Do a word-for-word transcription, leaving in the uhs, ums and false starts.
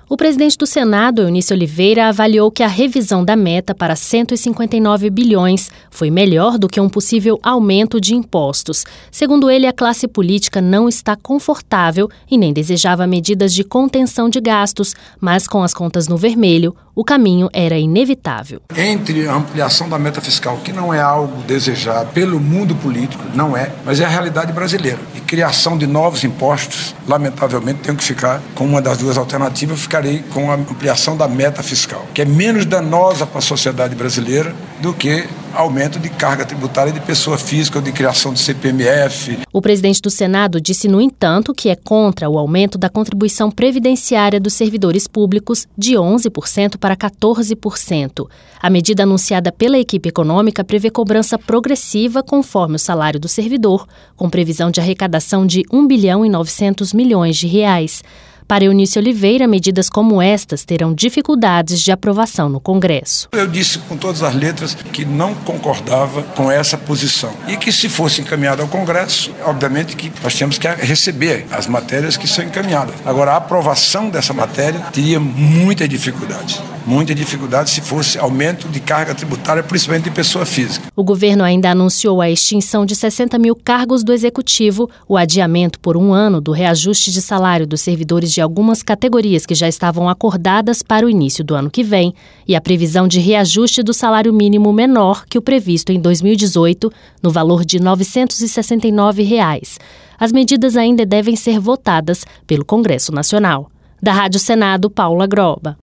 O presidente do Senado, Eunício Oliveira, avaliou que a revisão da meta para cento e cinquenta e nove bilhões foi melhor do que um possível aumento de impostos. Segundo ele, a classe política não está confortável e nem desejava medidas de contenção de gastos, mas com as contas no vermelho, o caminho era inevitável. Entre a ampliação da meta fiscal, que não é algo desejado pelo mundo político, não é, mas é a realidade brasileira. E criação de novos impostos, lamentavelmente, tenho que ficar com uma das duas alternativas, ficarei com a ampliação da meta fiscal, que é menos danosa para a sociedade brasileira do que aumento de carga tributária de pessoa física ou de criação de C P M F. O presidente do Senado disse, no entanto, que é contra o aumento da contribuição previdenciária dos servidores públicos de onze por cento para quatorze por cento. A medida anunciada pela equipe econômica prevê cobrança progressiva conforme o salário do servidor, com previsão de arrecadação de um bilhão e novecentos milhões de reais. Para Eunício Oliveira, medidas como estas terão dificuldades de aprovação no Congresso. Eu disse com todas as letras que não concordava com essa posição e que, se fosse encaminhada ao Congresso, obviamente que nós temos que receber as matérias que são encaminhadas. Agora, a aprovação dessa matéria teria muita dificuldade. Muita dificuldade se fosse aumento de carga tributária, principalmente de pessoa física. O governo ainda anunciou a extinção de sessenta mil cargos do Executivo, o adiamento por um ano do reajuste de salário dos servidores de algumas categorias que já estavam acordadas para o início do ano que vem e a previsão de reajuste do salário mínimo menor que o previsto em dois mil e dezoito, no valor de novecentos e sessenta e nove reais. As medidas ainda devem ser votadas pelo Congresso Nacional. Da Rádio Senado, Paula Groba.